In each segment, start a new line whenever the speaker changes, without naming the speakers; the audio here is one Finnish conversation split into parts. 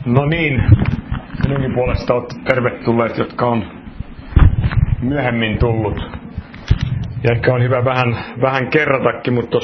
No niin, minunkin puolesta olette tervetulleet, jotka on myöhemmin tullut. Ja ehkä on hyvä vähän kerratakin, mutta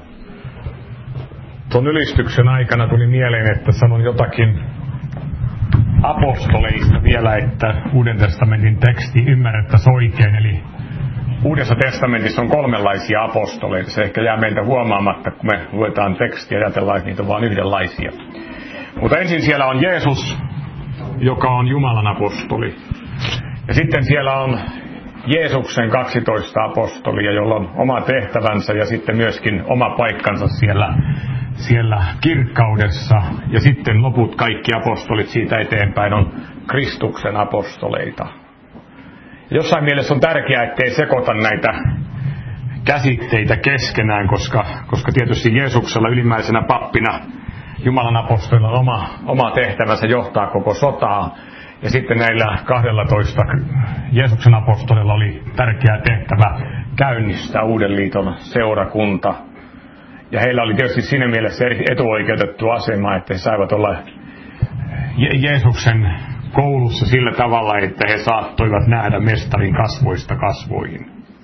tuon ylistyksen aikana tuli mieleen, että sanon jotakin apostoleista vielä, että Uuden testamentin teksti ymmärrettäisiin oikein. Eli Uudessa testamentissa on kolmenlaisia apostoleita. Se ehkä jää meiltä huomaamatta, kun me luetaan tekstiä ja ajatellaan, että niitä on vain yhdenlaisia. Mutta ensin siellä on Jeesus, joka on Jumalan apostoli. Ja sitten siellä on Jeesuksen 12 apostolia, jolla on oma tehtävänsä ja sitten myöskin oma paikkansa siellä kirkkaudessa. Ja sitten loput kaikki apostolit siitä eteenpäin on Kristuksen apostoleita. Jossain mielessä on tärkeää, ettei sekoita näitä käsitteitä keskenään, koska tietysti Jeesuksella ylimmäisenä pappina Jumalan apostolilla on oma tehtävänsä johtaa koko sotaa. Ja sitten näillä 12 Jeesuksen apostolilla oli tärkeä tehtävä käynnistää Uuden liiton seurakunta. Ja heillä oli tietysti siinä mielessä etuoikeutettu asema, että he saivat olla Jeesuksen koulussa sillä tavalla, että he saattoivat nähdä mestarin kasvoista kasvoihin.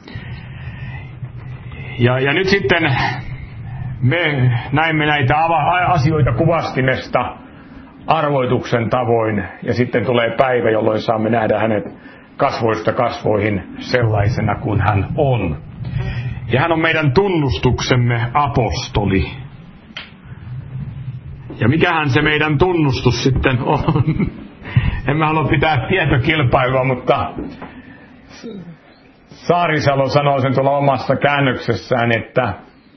Ja nyt sitten me näimme näitä asioita kuvastimesta arvoituksen tavoin, ja sitten tulee päivä, jolloin saamme nähdä hänet kasvoista kasvoihin sellaisena kuin hän on. Ja hän on meidän tunnustuksemme apostoli. Ja mikähän se meidän tunnustus sitten on? En mä halua pitää tietokilpailua, mutta Saarisalo sanoo sen tuolla omassa käännöksessään, että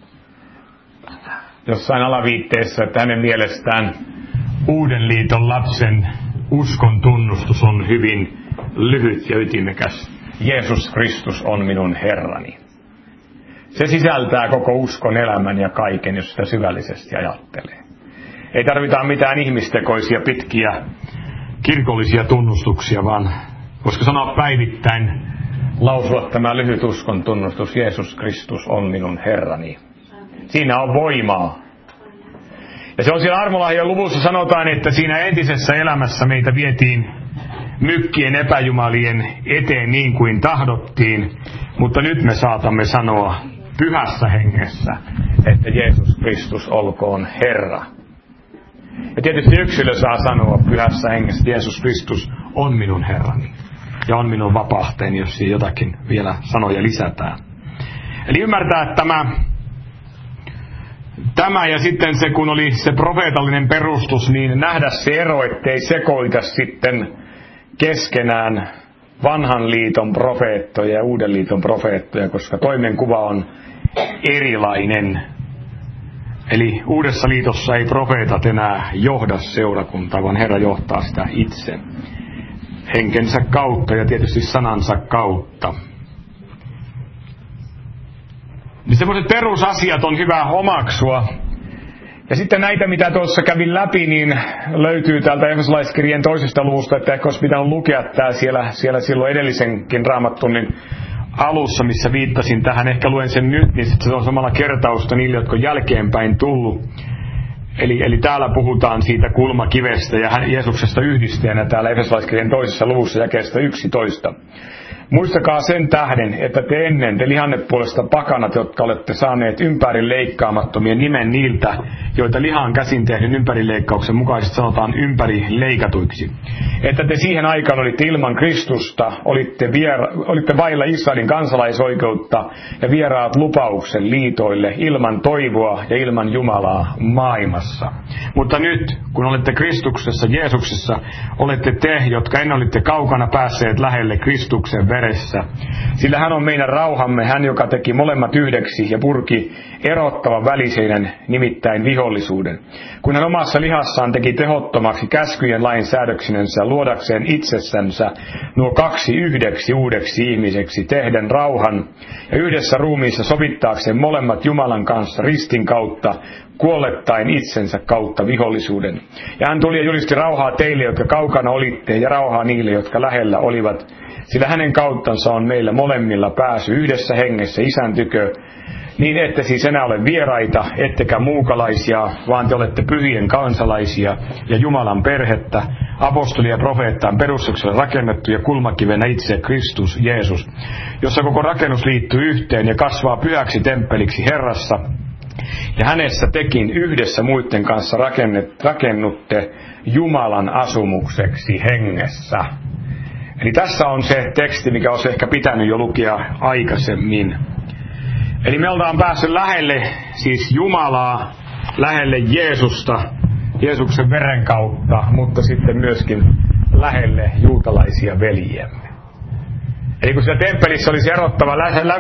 jossain alaviitteessä, että hänen mielestään Uuden liiton lapsen uskon tunnustus on hyvin lyhyt ja ytimekäs. Jeesus Kristus on minun Herrani. Se sisältää koko uskon elämän ja kaiken, jos sitä syvällisesti ajattelee. Ei tarvita mitään ihmistekoisia pitkiä kirkollisia tunnustuksia, vaan koska sanoa päivittäin lausua tämä lyhyt uskon tunnustus, Jeesus Kristus on minun Herrani. Siinä on voimaa. Ja se on siellä armolahjan luvussa sanotaan, että siinä entisessä elämässä meitä vietiin mykkien epäjumalien eteen niin kuin tahdottiin, mutta nyt me saatamme sanoa pyhässä hengessä, että Jeesus Kristus olkoon Herra. Ja tietysti yksilö saa sanoa pyhässä hengessä, että Jeesus Kristus on minun Herrani ja on minun vapahtaeni, jos siihen jotakin vielä sanoja lisätään. Eli ymmärtää, että tämä ja sitten se, kun oli se profeetallinen perustus, niin nähdä se ero, ettei sekoita sitten keskenään vanhan liiton profeettoja ja uuden liiton profeettoja, koska toimenkuva on erilainen. Eli uudessa liitossa ei profeetat enää johda seurakuntaa, vaan Herra johtaa sitä itse henkensä kautta ja tietysti sanansa kautta. Niin semmoiset perusasiat on hyvä omaksua. Ja sitten näitä, mitä tuossa kävin läpi, niin löytyy täältä Efesolaiskirjeen 2. luvusta, että ehkä olisi pitänyt lukea tämä siellä silloin edellisenkin raamattunnin alussa, missä viittasin tähän. Ehkä luen sen nyt, niin se on samalla kertausta niille, jotka on jälkeenpäin tullut. Eli täällä puhutaan siitä kulmakivestä ja Jeesuksesta yhdistäjänä täällä Efesolaiskirjeen 2. luvussa jakeesta 11. Muistakaa sen tähden, että te lihannepuolesta pakanat, jotka olette saaneet ympärileikkaamattomien nimen niiltä, joita lihan käsin tehdyn ympärileikkauksen mukaisesti sanotaan ympärileikatuiksi. Että te siihen aikaan olitte ilman Kristusta, olitte vailla Israelin kansalaisoikeutta ja vieraat lupauksen liitoille ilman toivoa ja ilman Jumalaa maailmassa. Mutta nyt, kun olette Kristuksessa, Jeesuksessa, olette te, jotka ennen olitte kaukana päässeet lähelle Kristuksen veressä. Sillä hän on meidän rauhamme, hän joka teki molemmat yhdeksi ja purki erottavan väliseinän, nimittäin vihollisuuden. Kun hän omassa lihassaan teki tehottomaksi käskyjen lain säädöksinensä luodakseen itsessänsä nuo kaksi yhdeksi uudeksi ihmiseksi tehden rauhan ja yhdessä ruumiissa sovittaakseen molemmat Jumalan kanssa ristin kautta, kuollettain itsensä kautta vihollisuuden. Ja hän tuli ja julisti rauhaa teille, jotka kaukana olitte, ja rauhaa niille, jotka lähellä olivat. Sillä hänen kauttansa on meillä molemmilla pääsy yhdessä hengessä Isän tykö, Niin ette siis enää ole vieraita, ettekä muukalaisia, vaan te olette pyhien kansalaisia ja Jumalan perhettä, apostolia ja profeettaan perustuksella rakennettu ja kulmakivenä itse Kristus Jeesus, jossa koko rakennus liittyy yhteen ja kasvaa pyhäksi temppeliksi Herrassa, ja hänessä tekin yhdessä muiden kanssa rakennutte Jumalan asumukseksi hengessä. Eli tässä on se teksti, mikä olisi ehkä pitänyt jo lukea aikaisemmin. Eli me ollaan päässyt lähelle siis Jumalaa, lähelle Jeesusta, Jeesuksen veren kautta, mutta sitten myöskin lähelle juutalaisia veljiämme. Eli kun siellä temppelissä olisi erottava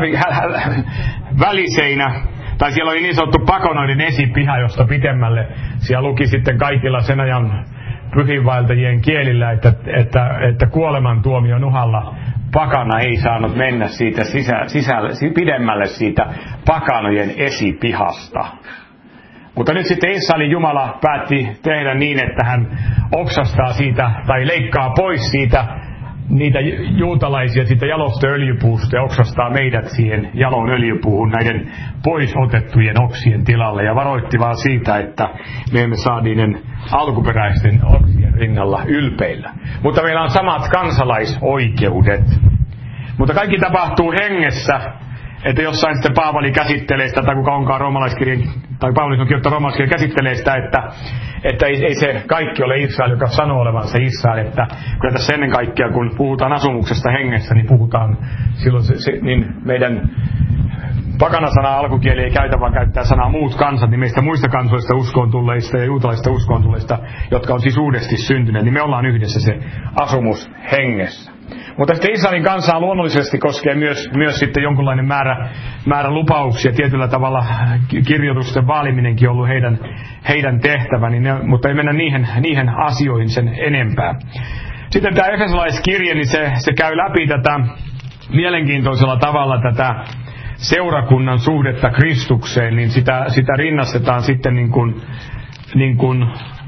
väliseinä, tai siellä oli niin sanottu pakonoiden esipiha, josta pitemmälle siellä luki sitten kaikilla sen ajan pyhinvaeltajien kielillä, että kuolemantuomion uhalla pakana ei saanut mennä siitä pidemmälle siitä pakanojen esipihasta. Mutta nyt sitten Israelin Jumala päätti tehdä niin, että hän oksastaa siitä tai leikkaa pois siitä niitä juutalaisia siitä jalosta öljypuusta ja oksastaa meidät siihen jaloon öljypuuhun näiden pois otettujen oksien tilalle. Ja varoitti vaan siitä, että me emme saa niiden alkuperäisten oksien rinnalla ylpeillä. Mutta meillä on samat kansalaisoikeudet. Mutta kaikki tapahtuu hengessä, että jossain sitten Paavali käsittelee sitä, tai kuka onkaan roomalaiskirjan, tai Paavali on kirjoittanut roomalaiskirjan käsittelee sitä, että ei se kaikki ole Israel, joka sanoo olevansa Israel, että kyllä tässä ennen kaikkea, kun puhutaan asumuksesta hengessä, niin puhutaan silloin niin meidän pakana-sana alkukieli ei käytä, vaan käyttää sanaa muut kansat, niin meistä muista kansoista uskoon tulleista ja juutalaisista uskoon tulleista, jotka on siis uudesti syntyneet, niin me ollaan yhdessä se asumus hengessä. Mutta sitten Israelin kansaa luonnollisesti koskee myös sitten jonkunlainen määrä lupauksia, tietyllä tavalla kirjoitusten vaaliminenkin on ollut heidän tehtävä, mutta ei mennä niihin asioihin sen enempää. Sitten tämä Efesolaiskirje, niin se käy läpi tätä mielenkiintoisella tavalla tätä seurakunnan suhdetta Kristukseen, niin sitä rinnastetaan sitten niin kuin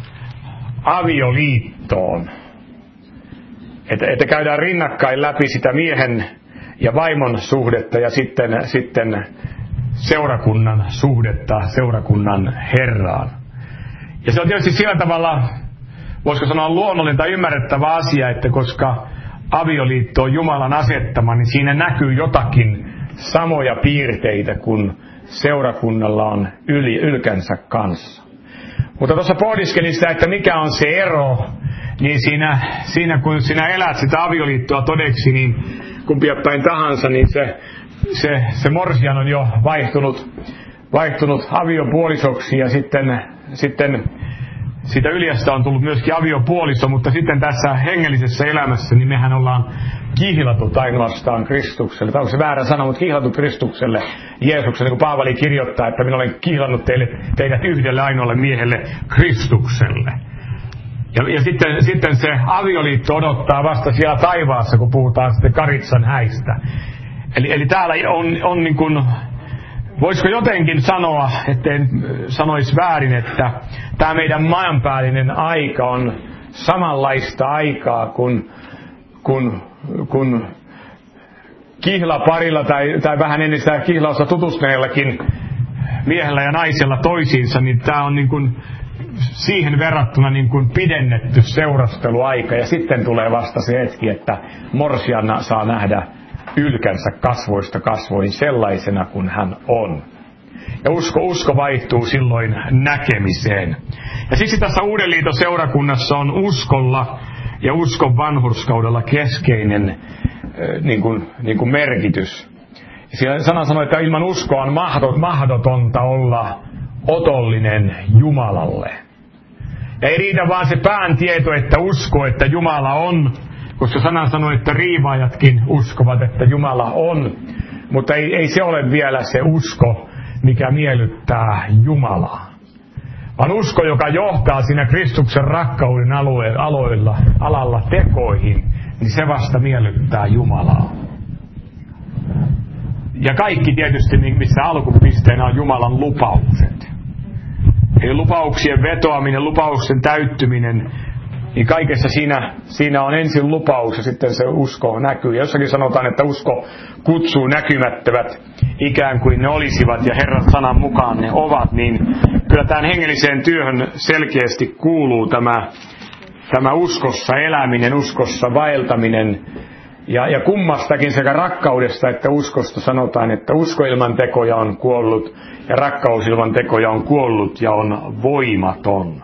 avioliittoon. Että käydään rinnakkain läpi sitä miehen ja vaimon suhdetta ja sitten seurakunnan suhdetta seurakunnan Herraan. Ja se on tietysti sillä tavalla, voisiko sanoa luonnollinen tai ymmärrettävä asia, että koska avioliitto on Jumalan asettama, niin siinä näkyy jotakin samoja piirteitä kuin seurakunnalla on ylkänsä kanssa. Mutta tuossa pohdiskelin sitä, että mikä on se ero, niin siinä kun sinä elät sitä avioliittoa todeksi, niin kumpia päin tahansa, niin se morsian on jo vaihtunut aviopuolisoksi ja sitten siitä Yljästä on tullut myöskin aviopuoliso, mutta sitten tässä hengellisessä elämässä niin mehän ollaan kihlatut ainoastaan Kristukselle. Tai onko se väärä sana, mutta kihlatut Kristukselle, Jeesukselle, kun Paavali kirjoittaa, että minä olen kihlannut teidät yhdelle ainoalle miehelle Kristukselle. Ja sitten se avioliitto odottaa vasta siellä taivaassa, kun puhutaan sitten Karitsan häistä. Eli täällä on niin kuin, voisiko jotenkin sanoa, etten sanoisi väärin, että tämä meidän maanpäällinen aika on samanlaista aikaa kuin kihlaparilla tai vähän ennen sitä kihlausta tutustuneellakin miehellä ja naisella toisiinsa, niin tämä on niin kuin siihen verrattuna niin kuin pidennetty seurasteluaika, ja sitten tulee vasta se hetki, että morsian saa nähdä ylkänsä kasvoista kasvoihin sellaisena kuin hän on. Ja usko vaihtuu silloin näkemiseen. Ja siksi tässä Uuden liiton seurakunnassa on uskolla ja uskon vanhurskaudella keskeinen niin kuin merkitys. Siellä sana sanoo, että ilman uskoa on mahdotonta olla otollinen Jumalalle. Ja ei riitä vaan se pään tieto, että usko, että Jumala on, koska sana sanoo, että riivaajatkin uskovat, että Jumala on. Mutta ei se ole vielä se usko, mikä miellyttää Jumalaa. Vaan usko, joka johtaa siinä Kristuksen rakkauden alalla tekoihin, niin se vasta miellyttää Jumalaa. Ja kaikki tietysti, missä alkupisteenä on Jumalan lupaukset. Eli lupauksien vetoaminen, lupausten täyttyminen niin kaikessa siinä on ensin lupaus ja sitten se usko näkyy. Ja jossakin sanotaan, että usko kutsuu näkymättömät ikään kuin ne olisivat ja Herran sanan mukaan ne ovat, niin kyllä tähän hengelliseen työhön selkeästi kuuluu tämä uskossa eläminen, uskossa vaeltaminen. Ja kummastakin sekä rakkaudesta että uskosta sanotaan, että usko ilman tekoja on kuollut ja rakkaus ilman tekoja on kuollut ja on voimaton.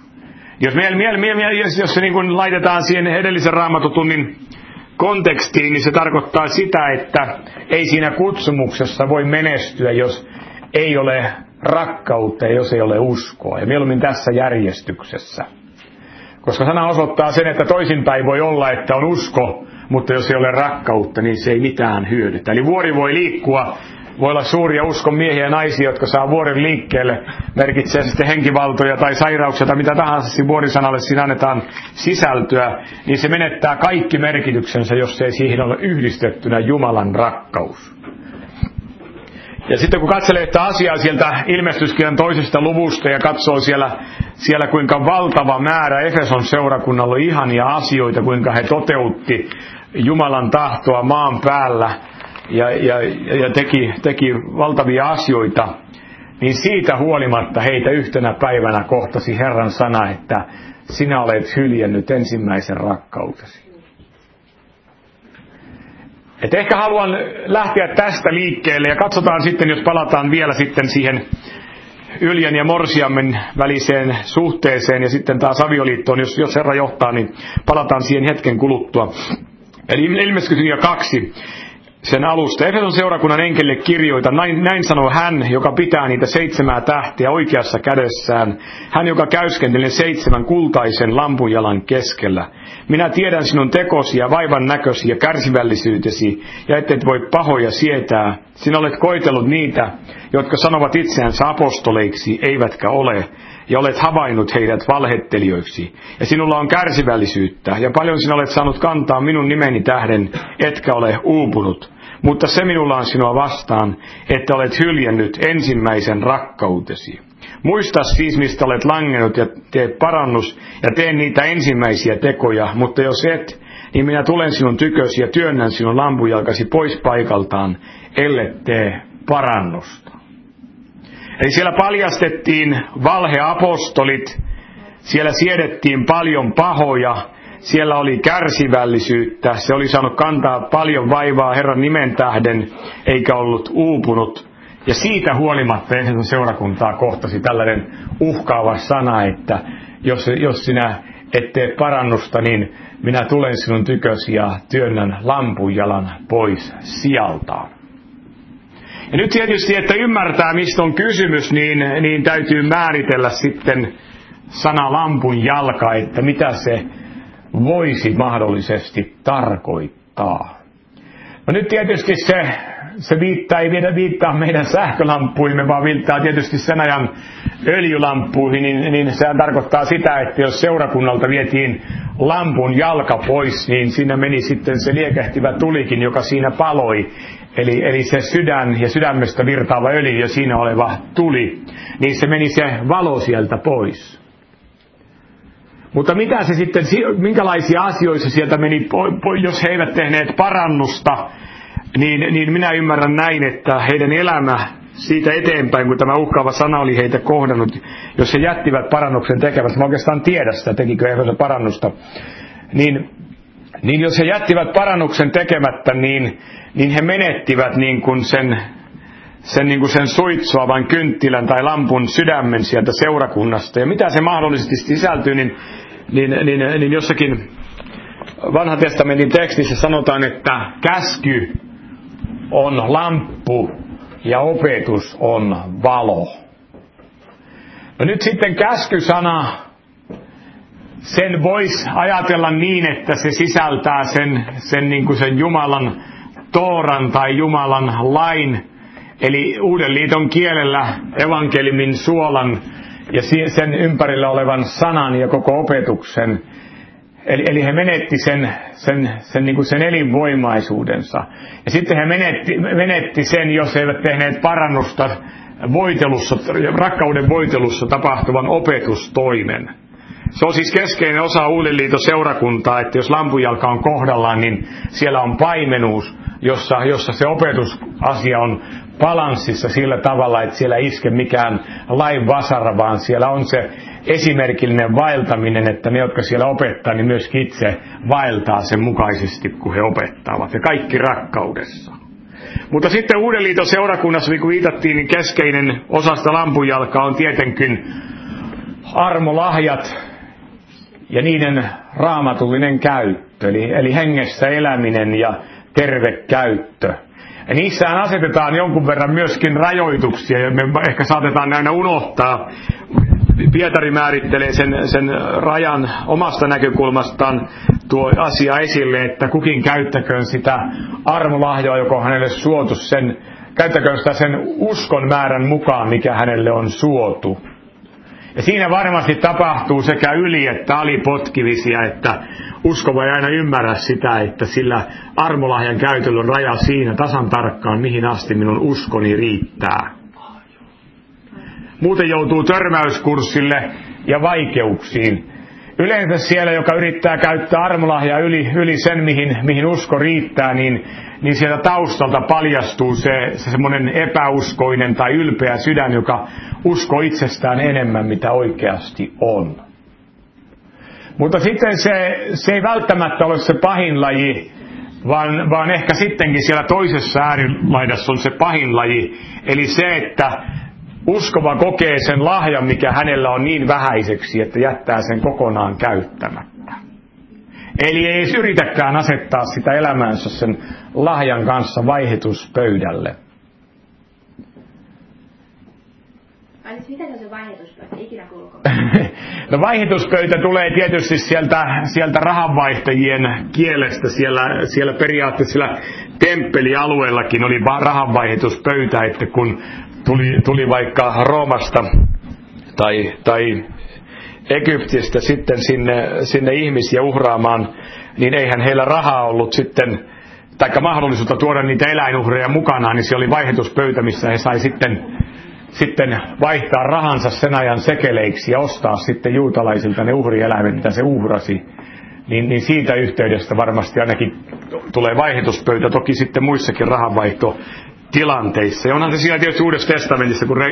Jos se niin kuin laitetaan siihen edellisen raamatutunnin kontekstiin, niin se tarkoittaa sitä, että ei siinä kutsumuksessa voi menestyä, jos ei ole rakkautta ja jos ei ole uskoa. Ja mieluummin tässä järjestyksessä. Koska sana osoittaa sen, että toisinpäin voi olla, että on usko, mutta jos ei ole rakkautta, niin se ei mitään hyödytä. Eli vuori voi liikkua, voi olla suuria uskon miehiä ja naisia, jotka saa vuoren liikkeelle, merkitsee sitten henkivaltoja tai sairauksia tai mitä tahansa vuorisanalle siinä annetaan sisältöä, niin se menettää kaikki merkityksensä, jos ei siihen ole yhdistettynä Jumalan rakkaus. Ja sitten kun katselee sitä asiaa sieltä ilmestyskirjan 2. luvusta ja katsoo siellä kuinka valtava määrä Efeson seurakunnalla oli ihania asioita, kuinka he toteutti Jumalan tahtoa maan päällä ja teki valtavia asioita, niin siitä huolimatta heitä yhtenä päivänä kohtasi Herran sana, että sinä olet hyljännyt ensimmäisen rakkautesi. Et ehkä haluan lähteä tästä liikkeelle ja katsotaan sitten, jos palataan vielä sitten siihen Yljen ja Morsiammen väliseen suhteeseen ja sitten taas avioliittoon, jos Herra johtaa, niin palataan siihen hetken kuluttua. Eli Ilmestyskirja 2, sen alusta. Efeson seurakunnan enkelille kirjoita, näin sanoo hän, joka pitää niitä 7 tähteä oikeassa kädessään, hän, joka käyskentelee 7 kultaisen lampunjalan keskellä. Minä tiedän sinun tekosi ja vaivan näkösi ja kärsivällisyytesi, ja et voi pahoja sietää. Sinä olet koetellut niitä, jotka sanovat itseänsä apostoleiksi, eivätkä ole, ja olet havainnut heidät valhettelijoiksi. Ja sinulla on kärsivällisyyttä, ja paljon sinä olet saanut kantaa minun nimeni tähden, etkä ole uupunut. Mutta se minulla on sinua vastaan, että olet hyljännyt ensimmäisen rakkautesi. Muista siis, mistä olet langennut, ja tee parannus, ja tee niitä ensimmäisiä tekoja. Mutta jos et, niin minä tulen sinun tykösi ja työnnän sinun lampujalkasi pois paikaltaan, ellet tee parannusta. Eli siellä paljastettiin valheapostolit, siellä siedettiin paljon pahoja, siellä oli kärsivällisyyttä, se oli saanut kantaa paljon vaivaa Herran nimen tähden, eikä ollut uupunut. Ja siitä huolimatta Efeson seurakuntaa kohtasi tällainen uhkaava sana, että jos sinä et tee parannusta, niin minä tulen sinun tykösi ja työnnän lampunjalan pois sijaltaan. Ja nyt tietysti, että ymmärtää, mistä on kysymys, niin täytyy määritellä sitten sana lampun jalka, että mitä se voisi mahdollisesti tarkoittaa. No nyt tietysti se ei viittaa meidän sähkölampuimme, vaan viittaa tietysti sen ajan öljylampuihin, niin sehän tarkoittaa sitä, että jos seurakunnalta vietiin lampun jalka pois, niin siinä meni sitten se liekehtivä tulikin, joka siinä paloi. Eli se sydän ja sydämestä virtaava öljy ja siinä oleva tuli, niin se meni se valo sieltä pois. Mutta mitä se sitten, minkälaisia asioita sieltä meni, jos he eivät tehneet parannusta, niin minä ymmärrän näin, että heidän elämä siitä eteenpäin, kun tämä uhkaava sana oli heitä kohdannut, jos he jättivät parannuksen tekemättä, mä oikeastaan tiedä sitä, tekikö he parannusta, niin jos he jättivät parannuksen tekemättä, niin he menettivät niin kuin sen suitsuavan kynttilän tai lampun sydämen sieltä seurakunnasta. Ja mitä se mahdollisesti sisältyy, niin jossakin Vanhan testamentin tekstissä sanotaan, että käsky on lamppu ja opetus on valo. No nyt sitten käskysana, sen voisi ajatella niin, että se sisältää sen Jumalan Tooran tai Jumalan lain, eli Uuden liiton kielellä evankeliumin suolan ja sen ympärillä olevan sanan ja koko opetuksen. Eli he menetti sen elinvoimaisuudensa. Ja sitten he menetti sen, jos he eivät tehneet parannusta rakkauden voitelussa tapahtuvan opetustoimen. Se on siis keskeinen osa Uuden liiton seurakuntaa, että jos lampunjalka on kohdallaan, niin siellä on paimenuus, jossa se opetusasia on balanssissa sillä tavalla, että siellä ei iske mikään lain vasara, vaan siellä on se esimerkillinen vaeltaminen, että ne, jotka siellä opettaa, niin myös itse vaeltaa sen mukaisesti, kun he opettavat. Ja kaikki rakkaudessa. Mutta sitten Uuden liiton seurakunnassa, niin kuin viitattiin, niin keskeinen osa sitä lampunjalkaa on tietenkin armolahjat ja niiden raamatullinen käyttö, eli hengessä eläminen ja terve käyttö. Ja niissähän asetetaan jonkun verran myöskin rajoituksia, ja me ehkä saatetaan aina unohtaa. Pietari määrittelee sen rajan omasta näkökulmastaan tuo asia esille, että kukin käyttäköön sitä armolahjaa, joka hänelle suotu, käyttäköön sitä sen uskon määrän mukaan, mikä hänelle on suotu. Ja siinä varmasti tapahtuu sekä yli- että alipotkivisia, että uskova ei aina ymmärrä sitä, että sillä armolahjan käytöllä on raja siinä tasan tarkkaan, mihin asti minun uskoni riittää. Muuten joutuu törmäyskurssille ja vaikeuksiin. Yleensä siellä, joka yrittää käyttää armolahjaa yli sen, mihin usko riittää, niin sieltä taustalta paljastuu se semmoinen epäuskoinen tai ylpeä sydän, joka uskoo itsestään enemmän, mitä oikeasti on. Mutta sitten se ei välttämättä ole se pahin laji, vaan ehkä sittenkin siellä toisessa äärilaidassa on se pahin laji. Eli se, että uskova kokee sen lahjan, mikä hänellä on niin vähäiseksi, että jättää sen kokonaan käyttämättä. Eli ei edes yritäkään asettaa sitä elämäänsä sen lahjan kanssa vaihdetuspöydälle.
Mitä se on vaihdetuspöytä? Ikinä kuuluu.
No vaihdetuspöytä tulee tietysti sieltä rahanvaihtajien kielestä. Siellä periaatteessa siellä temppelialueellakin oli rahanvaihdetuspöytä, että kun tuli vaikka Roomasta tai Egyptistä sitten sinne ihmisiä uhraamaan, niin eihän heillä rahaa ollut sitten, taikka mahdollisuutta tuoda niitä eläinuhreja mukanaan, niin se oli vaihdetuspöytä, missä he sai sitten vaihtaa rahansa sen ajan sekeleiksi ja ostaa sitten juutalaisilta ne uhrieläimet, mitä se uhrasi. Niin siitä yhteydestä varmasti ainakin tulee vaihdetuspöytä, toki sitten muissakin rahanvaihtotilanteissa. Ja onhan se siellä tietysti Uudessa testamentissa, kun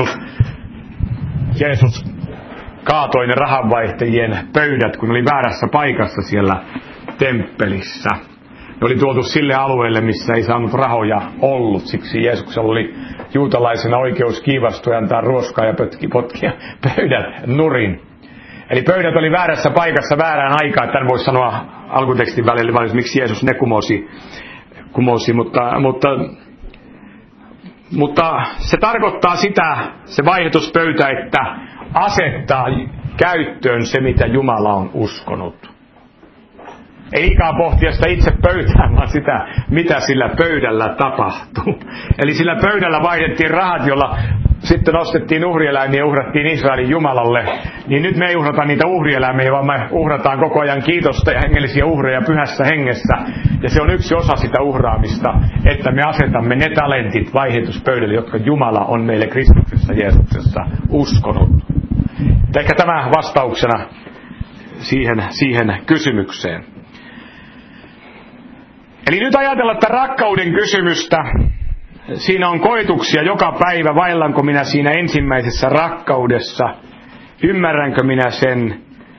Jeesus kaatoi ne rahanvaihtajien pöydät, kun oli väärässä paikassa siellä temppelissä. Ne oli tuotu sille alueelle, missä ei saanut rahoja ollut. Siksi Jeesuksella oli juutalaisena oikeus kiivastua ja antaa ruoskaa ja potkia pöydät nurin. Eli pöydät oli väärässä paikassa väärään aikaan. Tämän voisi sanoa alkutekstin välillä, miksi Jeesus ne kumosi. Mutta se tarkoittaa sitä, se vaihdetuspöytä, että asettaa käyttöön se, mitä Jumala on uskonut. Ei liikaa pohtia sitä itse pöytään, vaan sitä, mitä sillä pöydällä tapahtuu. Eli sillä pöydällä vaihdettiin rahat, jolla sitten ostettiin uhrieläimiä ja uhrattiin Israelin Jumalalle. Niin nyt me ei uhrata niitä uhrieläimiä, vaan me uhrataan koko ajan kiitosta ja hengellisiä uhreja pyhässä hengessä. Ja se on yksi osa sitä uhraamista, että me asetamme ne talentit vaihdetuspöydälle, jotka Jumala on meille Kristuksessa Jeesuksessa uskonut. Ehkä tämä vastauksena siihen kysymykseen. Eli nyt ajatellaan tätä rakkauden kysymystä. Siinä on koetuksia joka päivä. Vaellanko minä siinä ensimmäisessä rakkaudessa? Ymmärränkö minä sen?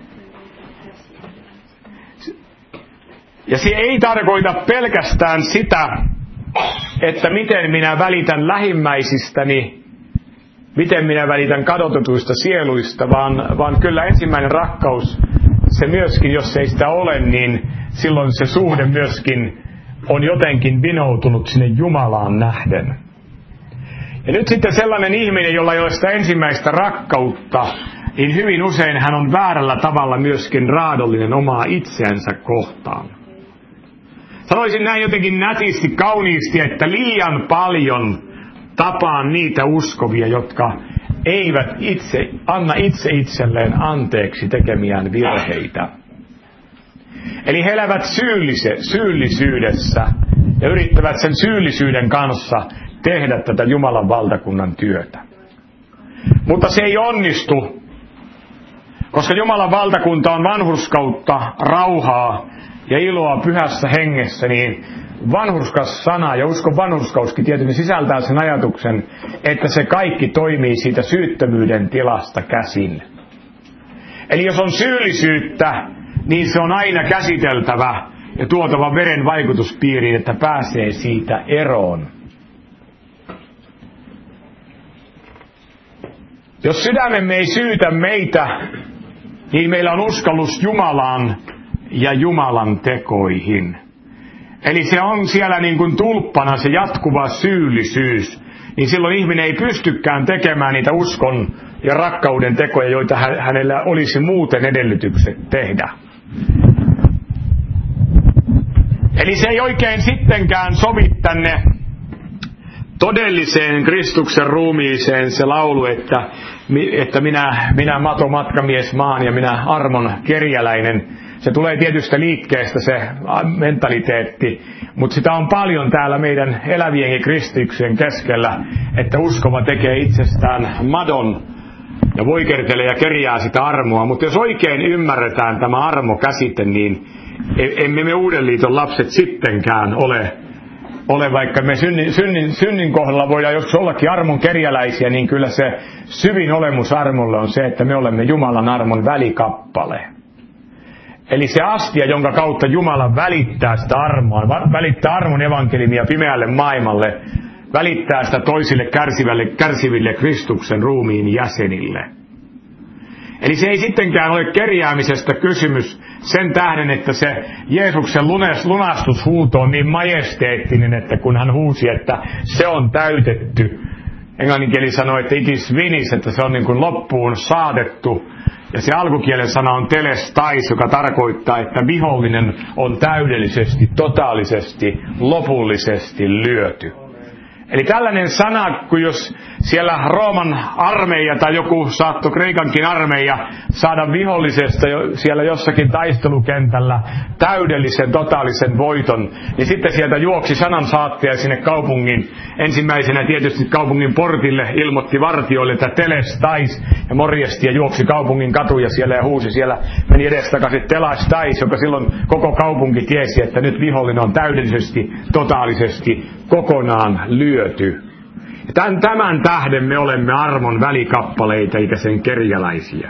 Ja se ei tarkoita pelkästään sitä, että miten minä välitän lähimmäisistäni, miten minä välitän kadotetuista sieluista, vaan kyllä ensimmäinen rakkaus, se myöskin, jos ei sitä ole, niin silloin se suhde myöskin on jotenkin vinoutunut sinne Jumalaan nähden. Ja nyt sitten sellainen ihminen, jolla ei ole sitä ensimmäistä rakkautta, niin hyvin usein hän on väärällä tavalla myöskin raadollinen omaa itseänsä kohtaan. Sanoisin näin jotenkin nätisti, kauniisti, että liian paljon tapaan niitä uskovia, jotka eivät anna itselleen anteeksi tekemiään virheitä. Eli he elävät syyllisyydessä ja yrittävät sen syyllisyyden kanssa tehdä tätä Jumalan valtakunnan työtä. Mutta se ei onnistu, Koska Jumalan valtakunta on vanhurskautta, rauhaa ja iloa pyhässä hengessä, niin vanhurskas-sana ja uskon vanhurskauskin tietenkin sisältää sen ajatuksen, että se kaikki toimii siitä syyttömyyden tilasta käsin. Eli jos on syyllisyyttä, niin se on aina käsiteltävä ja tuotava veren vaikutuspiiriin, että pääsee siitä eroon. Jos sydämemme ei syytä meitä, niin meillä on uskallus Jumalaan ja Jumalan tekoihin. Eli se on siellä niin kuin tulppana se jatkuva syyllisyys. Niin silloin ihminen ei pystykään tekemään niitä uskon ja rakkauden tekoja, joita hänellä olisi muuten edellytykset tehdä. Eli se ei oikein sittenkään sovi tänne todelliseen Kristuksen ruumiiseen se laulu, että minä mato matkamies maan ja minä armon kerjäläinen. Se tulee tietystä liikkeestä se mentaliteetti, mutta sitä on paljon täällä meidän elävien kristityksien keskellä, että uskova tekee itsestään madon ja voikertelee ja kerjää sitä armoa. Mutta jos oikein ymmärretään tämä armokäsite, niin emme me Uuden liiton lapset sittenkään ole vaikka me synnin kohdalla voidaan joskus ollakin armon kerjäläisiä, niin kyllä se syvin olemus armolle on se, että me olemme Jumalan armon välikappale. Eli se astia, jonka kautta Jumala välittää sitä armoa, välittää armon evankeliumia pimeälle maailmalle, välittää sitä toisille kärsiville Kristuksen ruumiin jäsenille. Eli se ei sittenkään ole kerjäämisestä kysymys sen tähden, että se Jeesuksen lunastushuuto on niin majesteettinen, että kun hän huusi, että se on täytetty, englanninkieli sanoi, että it is finished, että se on niin kuin loppuun saatettu. Ja se alkukielen sana on telestais, joka tarkoittaa, että vihollinen on täydellisesti, totaalisesti, lopullisesti lyöty. Eli tällainen sana, kun jos siellä Rooman armeija tai joku saattoi Kreikankin armeija saada vihollisesta siellä jossakin taistelukentällä täydellisen, totaalisen voiton, niin sitten sieltä juoksi sanansaattaja sinne kaupungin, ensimmäisenä tietysti kaupungin portille, ilmoitti vartijoille, että telestais, ja morjesti ja juoksi kaupungin katuja siellä ja huusi siellä, meni edestakaisin telestais, joka silloin koko kaupunki tiesi, että nyt vihollinen on täydellisesti, totaalisesti, kokonaan lyöty. Tämän tähden me olemme armon välikappaleita eikä sen kerjäläisiä.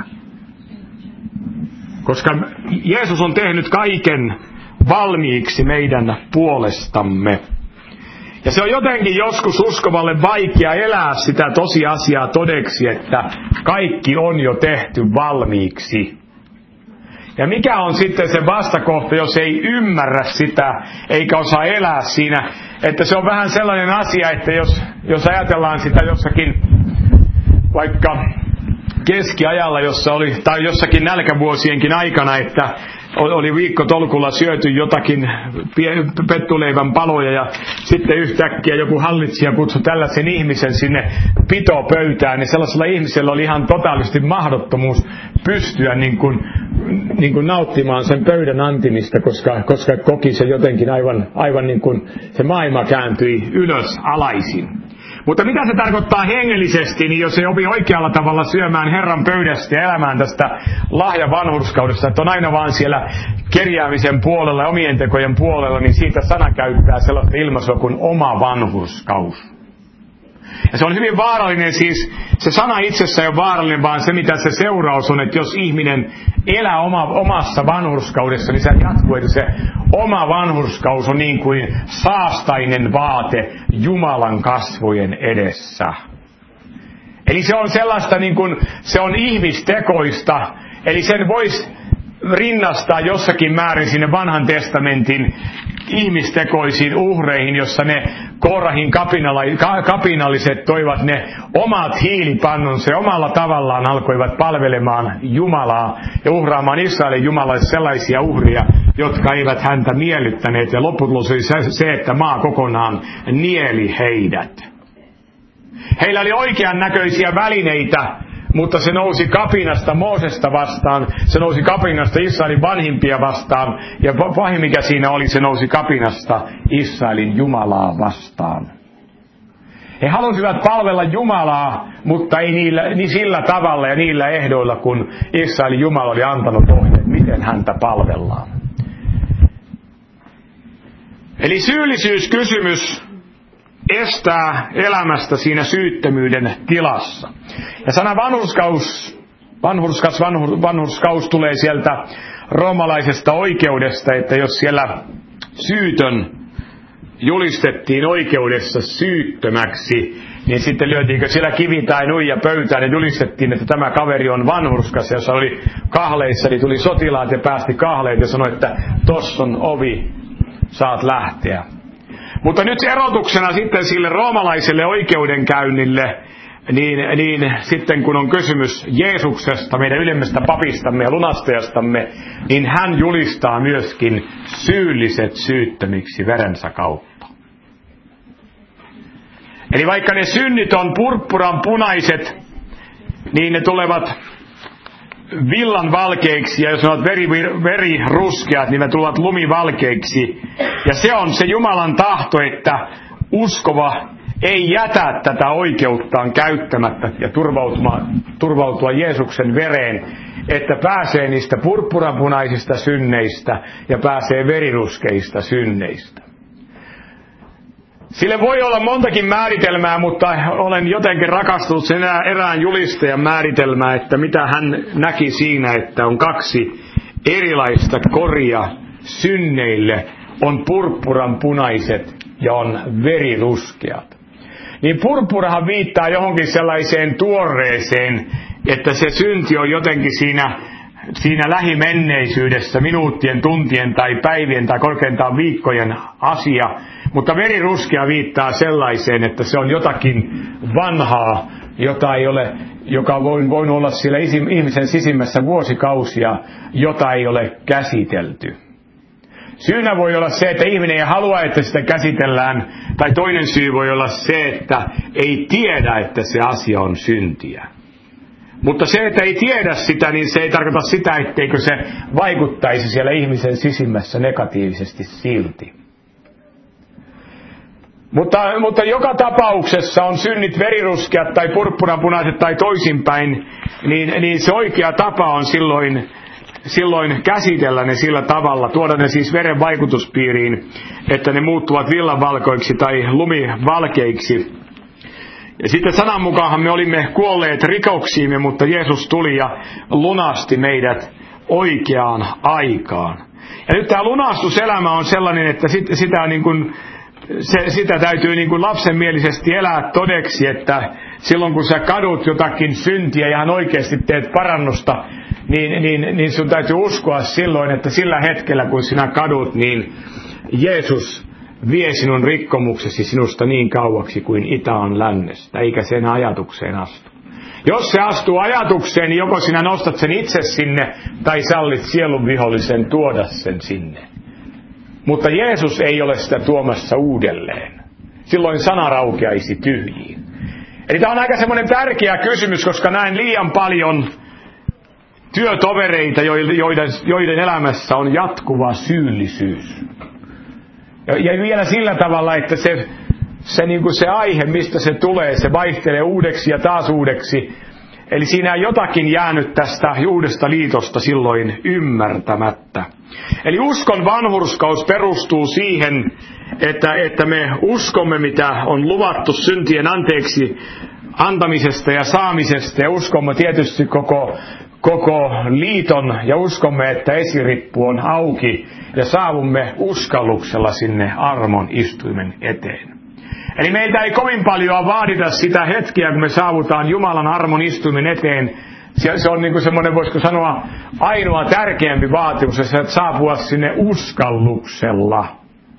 Koska Jeesus on tehnyt kaiken valmiiksi meidän puolestamme. Ja se on jotenkin joskus uskovalle vaikea elää sitä tosiasiaa todeksi, että kaikki on jo tehty valmiiksi. Ja mikä on sitten se vastakohta, jos ei ymmärrä sitä, eikä osaa elää siinä, että se on vähän sellainen asia, että jos ajatellaan sitä jossakin vaikka keskiajalla, jossa oli, tai jossakin nälkävuosienkin aikana, että oli viikkotolkulla syöty jotakin pettuleivän paloja ja sitten yhtäkkiä joku hallitsija kutsui tällaisen ihmisen sinne pitopöytään, niin sellaisella ihmisellä oli ihan totaalisesti mahdottomuus pystyä niin kuin nauttimaan sen pöydän antimista, koska koki se jotenkin aivan niin kuin se maailma kääntyi ylös alaisin. Mutta mitä se tarkoittaa hengellisesti, niin jos ei opi oikealla tavalla syömään Herran pöydästä ja elämään tästä lahjavanhurskaudesta, että on aina vaan siellä kerjäämisen puolella ja omien tekojen puolella, niin siitä sana käyttää sellaista ilmaisua kuin oma vanhurskaus. Ja se on hyvin vaarallinen, siis se sana itsessä ei ole vaarallinen, vaan se mitä se seuraus on, että jos ihminen elää omassa vanhurskaudessa, niin se jatkuu, että se oma vanhurskaus on niin kuin saastainen vaate Jumalan kasvojen edessä. Eli se on sellaista niin kuin, se on ihmistekoista, eli sen voisi rinnastaa jossakin määrin sinne vanhan testamentin ihmistekoisiin uhreihin, jossa ne Koorahin kapinalliset toivat ne omat hiilipannunsa ja omalla tavallaan alkoivat palvelemaan Jumalaa ja uhraamaan Israelin Jumalalle sellaisia uhria, jotka eivät häntä miellyttäneet. Ja lopputulos oli se, että maa kokonaan nieli heidät. Heillä oli oikean näköisiä välineitä, mutta se nousi kapinasta Moosesta vastaan, se nousi kapinasta Israelin vanhimpia vastaan, ja pahin mikä siinä oli, se nousi kapinasta Israelin Jumalaa vastaan. He halusivat palvella Jumalaa, mutta ei niin sillä tavalla ja niillä ehdoilla, kun Israelin Jumala oli antanut ohjeet, miten häntä palvellaan. Eli syyllisyyskysymys estää elämästä siinä syyttömyyden tilassa. Ja sana vanhurskaus tulee sieltä roomalaisesta oikeudesta, että jos siellä syytön julistettiin oikeudessa syyttömäksi, niin sitten lyötiinkö siellä kivi tai nuija pöytään ja julistettiin, että tämä kaveri on vanhurskas. Ja jos oli kahleissa, niin tuli sotilaat ja päästi kahleet ja sanoi, että tossa on ovi, saat lähteä. Mutta nyt erotuksena sitten sille roomalaiselle oikeudenkäynnille, niin sitten kun on kysymys Jeesuksesta, meidän ylemmästä papistamme ja lunastajastamme, niin hän julistaa myöskin syylliset syyttömiksi verensä kautta. Eli vaikka ne synnit on purppuran punaiset, niin ne tulevat villan valkeiksi, ja jos ne ovat veriruskeat, niin ne tulevat lumivalkeiksi. Ja se on se Jumalan tahto, että uskova ei jätä tätä oikeuttaan käyttämättä ja turvautua Jeesuksen vereen, että pääsee niistä purppuranpunaisista synneistä ja pääsee veriruskeista synneistä. Sille voi olla montakin määritelmää, mutta olen jotenkin rakastunut sen erään julistajan määritelmää, että mitä hän näki siinä, että on kaksi erilaista koria synneille, on purppuranpunaiset ja on veriruskeat. Niin purppurahan viittaa johonkin sellaiseen tuoreeseen, että se synti on jotenkin siinä lähimenneisyydessä, minuuttien, tuntien tai päivien tai korkeintaan viikkojen asia. Mutta veriruskea viittaa sellaiseen, että se on jotakin vanhaa, jota ei ole, joka voi olla siellä ihmisen sisimmässä vuosikausia, jota ei ole käsitelty. Syynä voi olla se, että ihminen ei halua, että sitä käsitellään, tai toinen syy voi olla se, että ei tiedä, että se asia on syntiä. Mutta se, että ei tiedä sitä, niin se ei tarkoita sitä, etteikö se vaikuttaisi siellä ihmisen sisimmässä negatiivisesti silti. Mutta joka tapauksessa on synnit veriruskeat tai purppuranpunaiset tai toisinpäin, niin se oikea tapa on silloin käsitellä ne sillä tavalla, tuoda ne siis veren vaikutuspiiriin, että ne muuttuvat villanvalkoiksi tai lumivalkeiksi. Ja sitten sanan mukaanhan me olimme kuolleet rikoksiimme, mutta Jeesus tuli ja lunasti meidät oikeaan aikaan. Ja nyt tämä lunastuselämä on sellainen, että sitä täytyy niin kuin lapsenmielisesti elää todeksi, että silloin kun sä kadut jotakin syntiä ja ihan oikeasti teet parannusta, niin sun täytyy uskoa silloin, että sillä hetkellä kun sinä kadut, niin Jeesus vie sinun rikkomuksesi sinusta niin kauaksi kuin itä on lännestä, eikä sen ajatukseen astu. Jos se astuu ajatukseen, niin joko sinä nostat sen itse sinne, tai sallit sielun vihollisen tuoda sen sinne. Mutta Jeesus ei ole sitä tuomassa uudelleen. Silloin sana raukeaisi tyhjiin. Eli tämä on aika semmoinen tärkeä kysymys, koska näen liian paljon työtovereita, joiden elämässä on jatkuva syyllisyys. Ja vielä sillä tavalla, että se aihe, mistä se tulee, se vaihtelee uudeksi ja taas uudeksi. Eli siinä on jotakin jäänyt tästä uudesta liitosta silloin ymmärtämättä. Eli uskon vanhurskaus perustuu siihen, että me uskomme, mitä on luvattu syntien anteeksi antamisesta ja saamisesta. Ja uskomme tietysti koko liiton ja uskomme, että esirippu on auki ja saavumme uskalluksella sinne armon istuimen eteen. Eli meiltä ei kovin paljon vaadita sitä hetkeä, kun me saavutaan Jumalan armon istuimen eteen. Se on niin kuin semmoinen, voisiko sanoa, ainoa tärkeämpi vaatimus, että saapua sinne uskalluksella.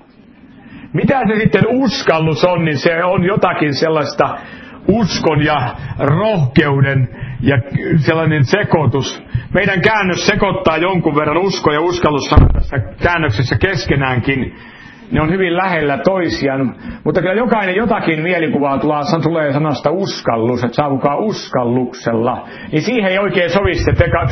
Mitä se sitten uskallus on, niin se on jotakin sellaista uskon ja rohkeuden ja sellainen sekoitus. Meidän käännös sekoittaa jonkun verran usko ja uskallus tässä käännöksessä keskenäänkin. Ne on hyvin lähellä toisiaan, mutta kyllä jokainen jotakin mielikuvaa tulee sanasta uskallus, että saavukaa uskalluksella. Niin siihen ei oikein sovi se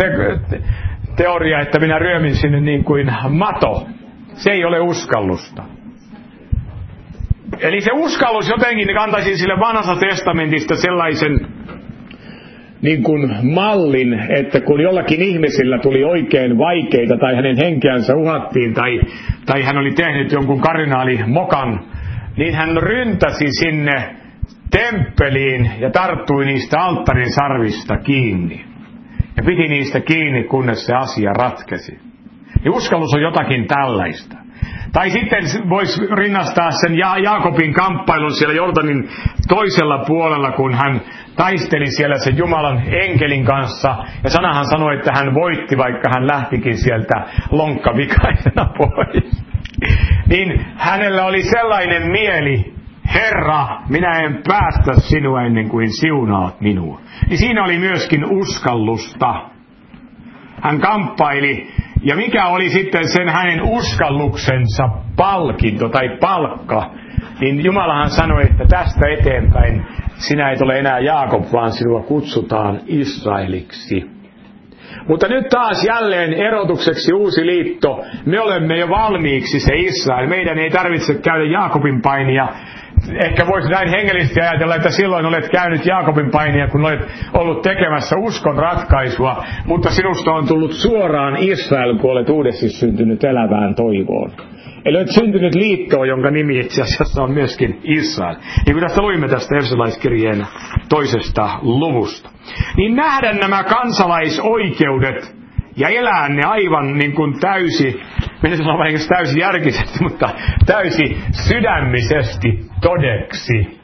teoria, että minä ryömin sinne niin kuin mato. Se ei ole uskallusta. Eli se uskallus jotenkin kantaisi sille vanhasta testamentista sellaisen niin kuin mallin, että kun jollakin ihmisillä tuli oikein vaikeita tai hänen henkeänsä uhattiin tai hän oli tehnyt jonkun kardinaalimokan, niin hän ryntäsi sinne temppeliin ja tarttui niistä alttarin sarvista kiinni. Ja piti niistä kiinni, kunnes se asia ratkesi. Ja uskallus on jotakin tällaista. Tai sitten voisi rinnastaa sen Jaakobin kamppailun siellä Jordanin toisella puolella, kun hän taisteli siellä sen Jumalan enkelin kanssa. Ja sanahan sanoi, että hän voitti, vaikka hän lähtikin sieltä lonkkavikaisena pois. Niin hänellä oli sellainen mieli, Herra, minä en päästä sinua ennen kuin siunaat minua. Niin siinä oli myöskin uskallusta. Hän kamppaili. Ja mikä oli sitten sen hänen uskalluksensa palkinto tai palkka, niin Jumalahan sanoi, että tästä eteenpäin sinä et ole enää Jaakob, vaan sinua kutsutaan Israeliksi. Mutta nyt taas jälleen erotukseksi uusi liitto. Me olemme jo valmiiksi se Israel. Meidän ei tarvitse käydä Jaakobin painia. Ehkä voisi näin hengellisesti ajatella, että silloin olet käynyt Jaakobin painia, kun olet ollut tekemässä uskon ratkaisua, mutta sinusta on tullut suoraan Israel, kun olet uudesti syntynyt elävään toivoon. Eli olet syntynyt liittoon, jonka nimi itse asiassa on myöskin Israel. Niin kuin tästä luimme tästä Efesolaiskirjeen 2. luvusta. Niin nähdä nämä kansalaisoikeudet ja elää ne aivan niin kuin täysi, minä sanon vain täysi järkisesti, mutta täysi sydämisesti todeksi.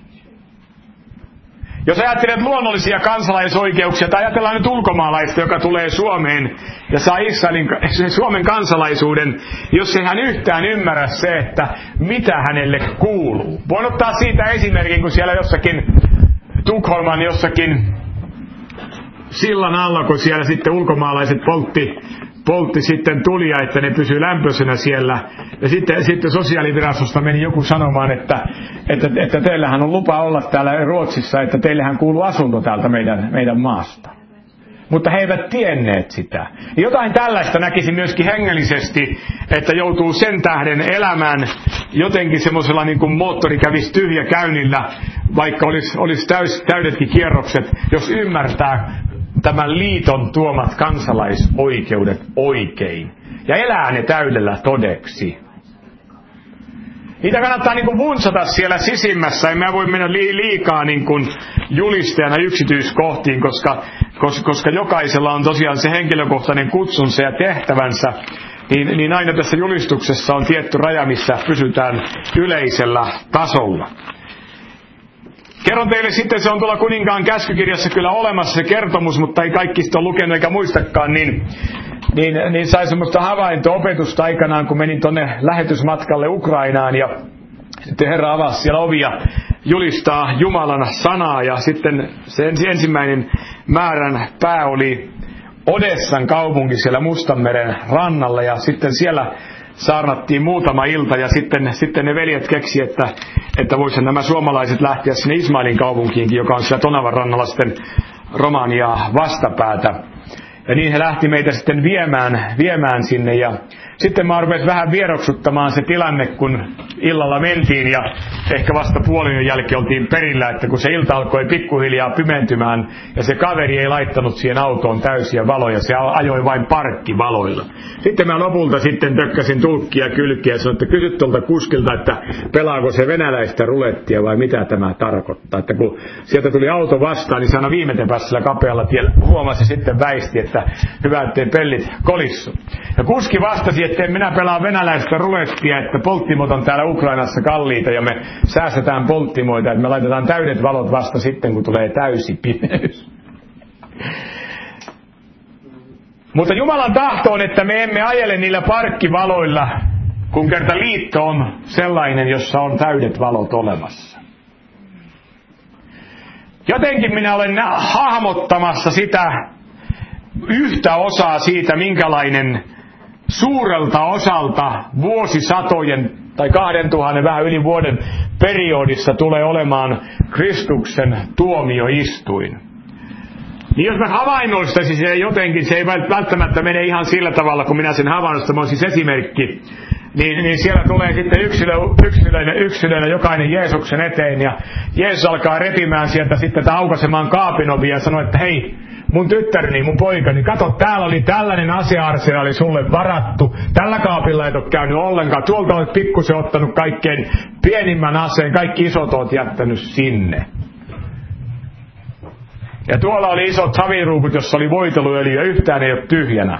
Jos ajattelet luonnollisia kansalaisoikeuksia, tai ajatellaan nyt ulkomaalaista, joka tulee Suomeen ja saa Suomen kansalaisuuden, jos ei hän yhtään ymmärrä se, että mitä hänelle kuuluu. Voin ottaa siitä esimerkin, kun siellä jossakin Tukholman jossakin sillan alla, kun siellä sitten ulkomaalaiset poltti sitten tulia, että ne pysyy lämpöisenä siellä. Ja sitten sosiaalivirastosta meni joku sanomaan, että teillähän on lupa olla täällä Ruotsissa, että teillähän kuuluu asunto täältä meidän maasta. Mutta he eivät tienneet sitä. Jotain tällaista näkisi myöskin hengellisesti, että joutuu sen tähden elämään jotenkin semmoisella niin kuin moottori kävisi tyhjä käynnillä, vaikka olisi täydetkin kierrokset, jos ymmärtää tämän liiton tuomat kansalaisoikeudet oikein. Ja elää ne täydellä todeksi. Niitä kannattaa niin kuin vunsata siellä sisimmässä. En mä voi mennä liikaa niin kuin julistajana yksityiskohtiin, koska jokaisella on tosiaan se henkilökohtainen kutsunsa ja tehtävänsä. Niin aina tässä julistuksessa on tietty raja, missä pysytään yleisellä tasolla. Kerron teille sitten, se on tuolla Kuninkaan käskykirjassa kyllä olemassa se kertomus, mutta ei kaikki sitä ole lukenut eikä muistakaan, niin sai semmoista havainto-opetusta aikanaan, kun menin tuonne lähetysmatkalle Ukrainaan, ja sitten Herra avasi siellä ovia julistaa Jumalan sanaa, ja sitten se ensimmäinen määrän pää oli Odessan kaupunki siellä Mustanmeren rannalla, ja sitten siellä saarnattiin muutama ilta, ja sitten ne veljet keksi, että voisivat nämä suomalaiset lähteä sinne Ismailin kaupunkiinkin, joka on siellä Tonavan rannalla sitten Romaniaa vastapäätä. Ja niin he lähti meitä sitten viemään sinne, ja sitten mä rupesin vähän vieroksuttamaan se tilanne, kun illalla mentiin, ja ehkä vasta puolin jälkeen oltiin perillä, että kun se ilta alkoi pikkuhiljaa pimentymään, ja se kaveri ei laittanut siihen autoon täysiä valoja, se ajoi vain parkkivaloilla. Sitten mä lopulta sitten tökkäsin tulkkia kylkiä ja sanoin, että kysy tuolta kuskilta, että pelaako se venäläistä rulettia vai mitä tämä tarkoittaa. Että kun sieltä tuli auto vastaan, niin se aina viimeisen päässä kapealla tiellä huomasi sitten väisti, että hyvä, ettei pellit kolissu. Ja kuski vastasi, että minä pelaan venäläistä rulettia, että polttimot on täällä Ukrainassa kalliita ja me säästetään polttimoita, että me laitetaan täydet valot vasta sitten, kun tulee täysi pimeys. Mutta Jumalan tahto on, että me emme ajele niillä parkkivaloilla, kun kerta liitto on sellainen, jossa on täydet valot olemassa. Jotenkin minä olen hahmottamassa sitä yhtä osaa siitä, minkälainen suurelta osalta vuosisatojen tai 2000 vähän yli vuoden periodissa tulee olemaan Kristuksen tuomioistuin. Niin jos mä havainnoistaisin se jotenkin, se ei välttämättä mene ihan sillä tavalla, kun minä sen havainnoistan. Mä oon siis esimerkki niin siellä tulee sitten yksilöinä jokainen Jeesuksen eteen, ja Jeesus alkaa repimään sieltä sitten aukaisemaan kaapinovia ja sanoo, että hei, mun tyttäreni, mun poikani, kato, täällä oli tällainen ase-arsenaali sulle varattu, tällä kaapilla et ole käynyt ollenkaan, tuolta olet pikkusen ottanut kaikkein pienimmän aseen, kaikki isot olet jättänyt sinne. Ja tuolla oli isot saviruukut, jossa oli voiteluöljyä, yhtään ei ole tyhjänä.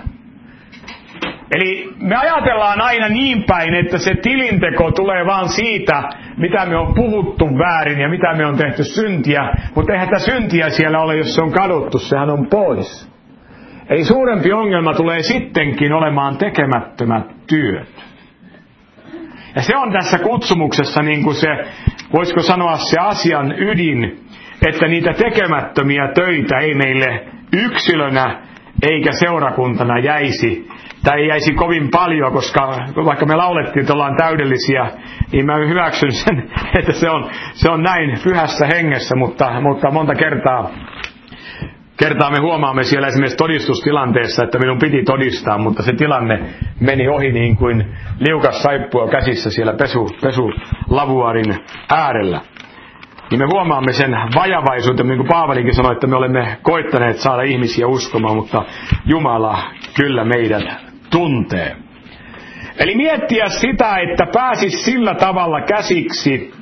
Eli me ajatellaan aina niin päin, että se tilinteko tulee vaan siitä, mitä me on puhuttu väärin ja mitä me on tehty syntiä, mutta eihän tätä syntiä siellä ole, jos se on kadottu, sehän on pois. Eli suurempi ongelma tulee sittenkin olemaan tekemättömät työt. Ja se on tässä kutsumuksessa niin kuin se, voisiko sanoa se asian ydin, että niitä tekemättömiä töitä ei meille yksilönä eikä seurakuntana jäisi, tai ei jäisi kovin paljon, koska vaikka me laulettiin, että ollaan täydellisiä, niin mä hyväksyn sen, että se on näin pyhässä hengessä, mutta monta kertaa me huomaamme siellä esimerkiksi todistustilanteessa, että minun piti todistaa, mutta se tilanne meni ohi niin kuin liukas saippua käsissä siellä pesulavuaarin äärellä. Niin me huomaamme sen vajavaisuuden, niin kuin Paavalikin sanoi, että me olemme koittaneet saada ihmisiä uskomaan, mutta Jumala kyllä meidät tuntee. Eli miettiä sitä, että pääsisi sillä tavalla käsiksi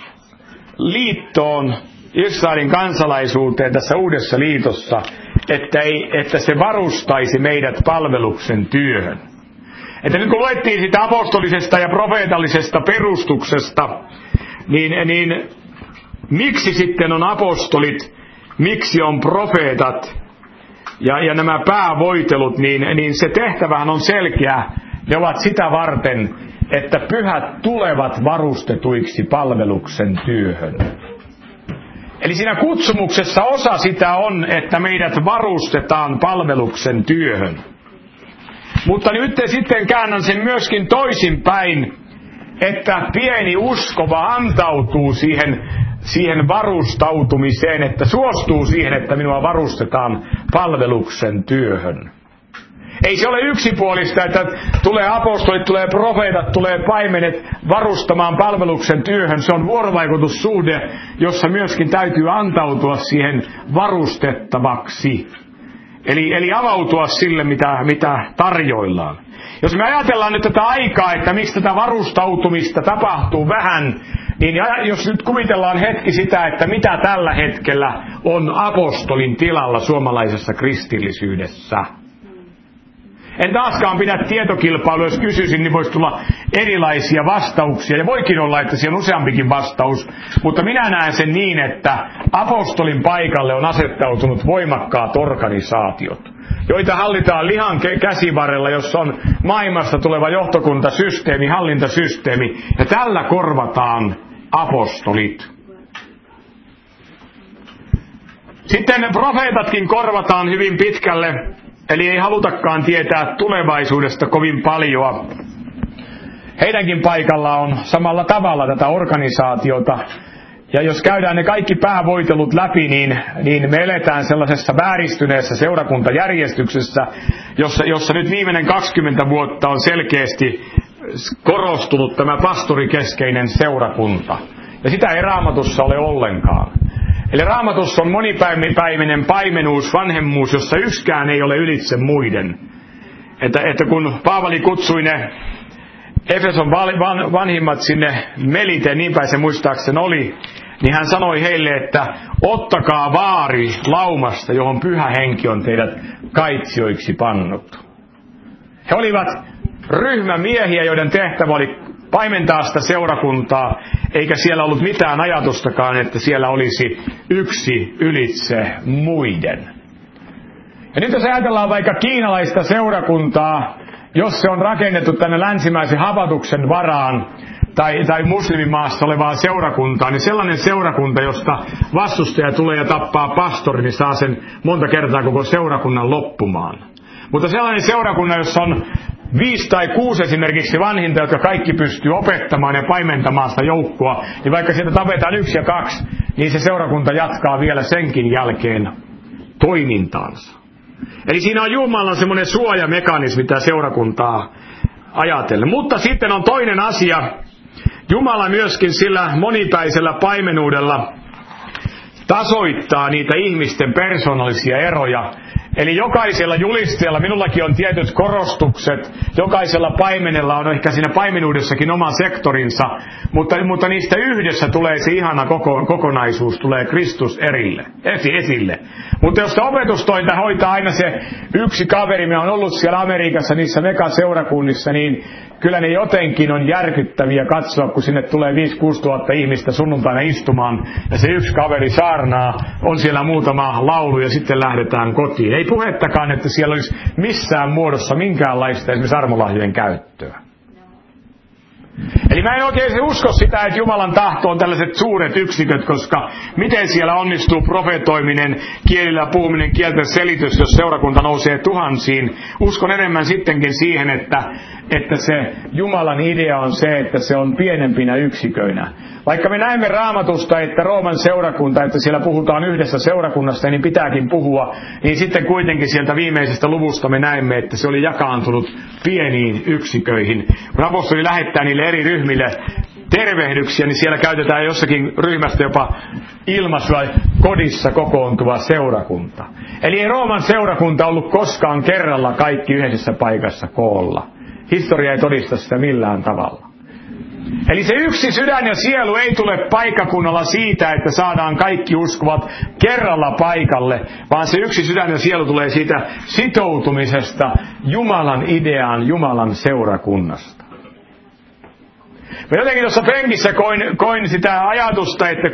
liittoon, Israelin kansalaisuuteen tässä uudessa liitossa, että se varustaisi meidät palveluksen työhön. Että nyt kun luettiin sitä apostolisesta ja profeetallisesta perustuksesta, niin miksi sitten on apostolit, miksi on profeetat ja nämä päävoitelut, niin se tehtävähän on selkeä. Ne ovat sitä varten, että pyhät tulevat varustetuiksi palveluksen työhön. Eli siinä kutsumuksessa osa sitä on, että meidät varustetaan palveluksen työhön. Mutta nyt sitten käännän sen myöskin toisinpäin, että pieni uskova antautuu siihen varustautumiseen, että suostuu siihen, että minua varustetaan palveluksen työhön. Ei se ole yksipuolista, että tulee apostolit, tulee profeetat, tulee paimenet varustamaan palveluksen työhön. Se on vuorovaikutussuhde, jossa myöskin täytyy antautua siihen varustettavaksi. Eli avautua sille, mitä tarjoillaan. Jos me ajatellaan nyt tätä aikaa, että miksi tätä varustautumista tapahtuu vähän, niin jos nyt kuvitellaan hetki sitä, että mitä tällä hetkellä on apostolin tilalla suomalaisessa kristillisyydessä. En taaskaan pidä tietokilpailua, jos kysyisin, niin voisi tulla erilaisia vastauksia. Ja voikin olla, että siellä on useampikin vastaus. Mutta minä näen sen niin, että apostolin paikalle on asettautunut voimakkaat organisaatiot, joita hallitaan lihan käsivarrella, jossa on maailmasta tuleva johtokuntasysteemi, hallintasysteemi. Ja tällä korvataan apostolit. Sitten profeetatkin korvataan hyvin pitkälle. Eli ei halutakaan tietää tulevaisuudesta kovin paljon. Heidänkin paikalla on samalla tavalla tätä organisaatiota. Ja jos käydään ne kaikki päävoitelut läpi, niin me eletään sellaisessa vääristyneessä seurakuntajärjestyksessä, jossa nyt viimeinen 20 vuotta on selkeästi korostunut tämä pastorikeskeinen seurakunta. Ja sitä ei Raamatussa ole ollenkaan. Eli Raamatussa on monipäiväinen paimenuus, vanhemmuus, jossa yksikään ei ole ylitse muiden. Että kun Paavali kutsui ne Efeson vanhimmat sinne Meliteen, niin päin se muistaakseni oli, niin hän sanoi heille, että ottakaa vaari laumasta, johon Pyhä Henki on teidät kaitsijoiksi pannut. He olivat ryhmä miehiä, joiden tehtävä oli paimentaa sitä seurakuntaa, eikä siellä ollut mitään ajatustakaan, että siellä olisi yksi ylitse muiden. Ja nyt jos ajatellaan vaikka kiinalaista seurakuntaa, jos se on rakennettu tänne länsimäisen hapatuksen varaan, tai muslimimaassa olevaa seurakuntaa, niin sellainen seurakunta, josta vastustaja tulee ja tappaa pastori, niin saa sen monta kertaa koko seurakunnan loppumaan. Mutta sellainen seurakunta, jossa on 5 tai 6 esimerkiksi vanhinta, jotka kaikki pystyy opettamaan ja paimentamaan sitä joukkoa, niin vaikka sieltä tapetaan 1 ja 2, niin se seurakunta jatkaa vielä senkin jälkeen toimintaansa. Eli siinä on Jumalan semmoinen suojamekanismi, mitä seurakuntaa ajatellen. Mutta sitten on toinen asia. Jumala myöskin sillä monipäisellä paimenuudella tasoittaa niitä ihmisten persoonallisia eroja. Eli jokaisella julistajalla, minullakin on tietyt korostukset, jokaisella paimenella on ehkä siinä paimenuudessakin oma sektorinsa, mutta niistä yhdessä tulee se ihana kokonaisuus, tulee Kristus esille. Mutta jos opetustointa hoitaa aina se yksi kaveri, minä olen ollut siellä Amerikassa niissä megaseurakunnissa, niin kyllä ne jotenkin on järkyttäviä katsoa, kun sinne tulee 5-6 tuhatta ihmistä sunnuntaina istumaan, ja se yksi kaveri saarnaa, on siellä muutama laulu ja sitten lähdetään kotiin. Ei puhettakaan, että siellä olisi missään muodossa minkäänlaista esimerkiksi armolahjojen käyttöä. Eli mä en oikein usko sitä, että Jumalan tahto on tällaiset suuret yksiköt, koska miten siellä onnistuu profetoiminen, kielillä puhuminen, kielten selitys, jos seurakunta nousee tuhansiin. Uskon enemmän sittenkin siihen, että se Jumalan idea on se, että se on pienempinä yksiköinä. Vaikka me näemme Raamatusta, että Rooman seurakunta, että siellä puhutaan yhdessä seurakunnasta, niin pitääkin puhua, niin sitten kuitenkin sieltä viimeisestä luvusta me näemme, että se oli jakaantunut pieniin yksiköihin. Kun apostoli lähettää niille eri ryhmille tervehdyksiä, niin siellä käytetään jossakin ryhmästä jopa ilmaisua kodissa kokoontuva seurakunta. Eli ei Rooman seurakunta ollut koskaan kerralla kaikki yhdessä paikassa koolla. Historia ei todista sitä millään tavalla. Eli se yksi sydän ja sielu ei tule paikkakunnalla siitä, että saadaan kaikki uskovat kerralla paikalle, vaan se yksi sydän ja sielu tulee siitä sitoutumisesta Jumalan ideaan, Jumalan seurakunnasta. Mä jotenkin tuossa penkissä koin sitä ajatusta, että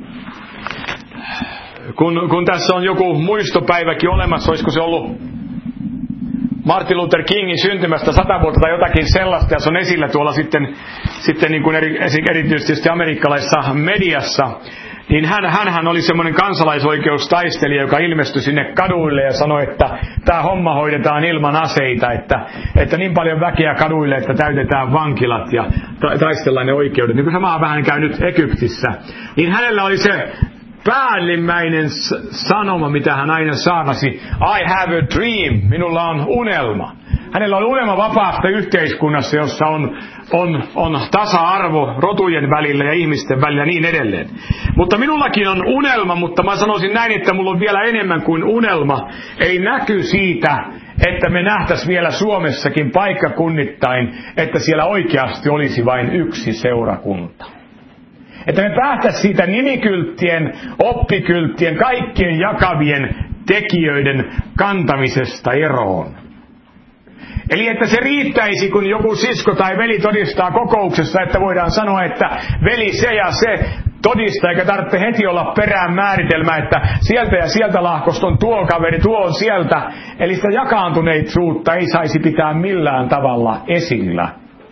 kun tässä on joku muistopäiväkin olemassa, olisiko se ollut Martin Luther Kingin syntymästä 100 vuotta tai jotakin sellaista, ja se on esillä tuolla sitten niin kuin erityisesti amerikkalaisessa mediassa, niin hän oli semmoinen kansalaisoikeustaistelija, joka ilmestyi sinne kaduille ja sanoi, että tämä homma hoidetaan ilman aseita, että niin paljon väkeä kaduille, että täytetään vankilat ja taistellaan ne oikeudet. Niin kuin samaa vähän käy nyt Egyptissä. Niin hänellä oli se päällimmäinen sanoma, mitä hän aina saarnasi, I have a dream, minulla on unelma. Hänellä on unelma vapaasta yhteiskunnassa, jossa on tasa-arvo rotujen välillä ja ihmisten välillä ja niin edelleen. Mutta minullakin on unelma, mutta mä sanoisin näin, että mulla on vielä enemmän kuin unelma. Eli näky siitä, että me nähtäisiin vielä Suomessakin paikkakunnittain, että siellä oikeasti olisi vain yksi seurakunta. Että me päästäisiin siitä nimikylttien, oppikylttien, kaikkien jakavien tekijöiden kantamisesta eroon. Eli että se riittäisi, kun joku sisko tai veli todistaa kokouksessa, että voidaan sanoa, että veli se ja se todistaa, eikä tarvitse heti olla perään määritelmä, että sieltä ja sieltä lahkosta on tuo kaveri, tuo on sieltä. Eli sitä jakaantuneisuutta ei saisi pitää millään tavalla esillä.